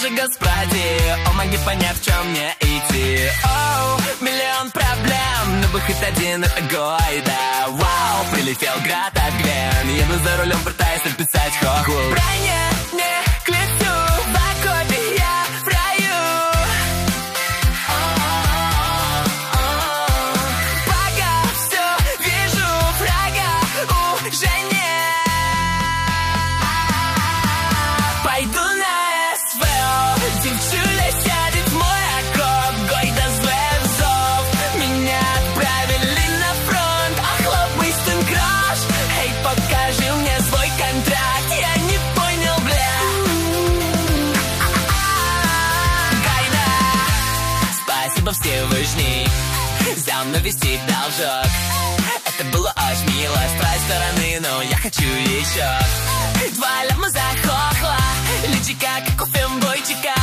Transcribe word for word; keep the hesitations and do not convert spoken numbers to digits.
Боже Господи, помоги понять, в чем мне идти. Оу, миллион проблем, но бы хоть один это Гойда. Вау, прилетел град от Гвен, еду за рулем, пытаясь написать хоху. Брайне, не к лицу, в окопе я в раю. Пока все вижу, врага уже нет. Пойду на СВО, девчуля сядет в мой окоп. Гойда злой зов, меня отправили на фронт. Охлопый сын крош, эй, покажи мне свой контракт. Я не понял, бля. Гайда, спасибо Всевышний за мной вести должок. Это было очень мило с твоей стороны, но я хочу еще. Два ляма захохла, личика как у фембойчика.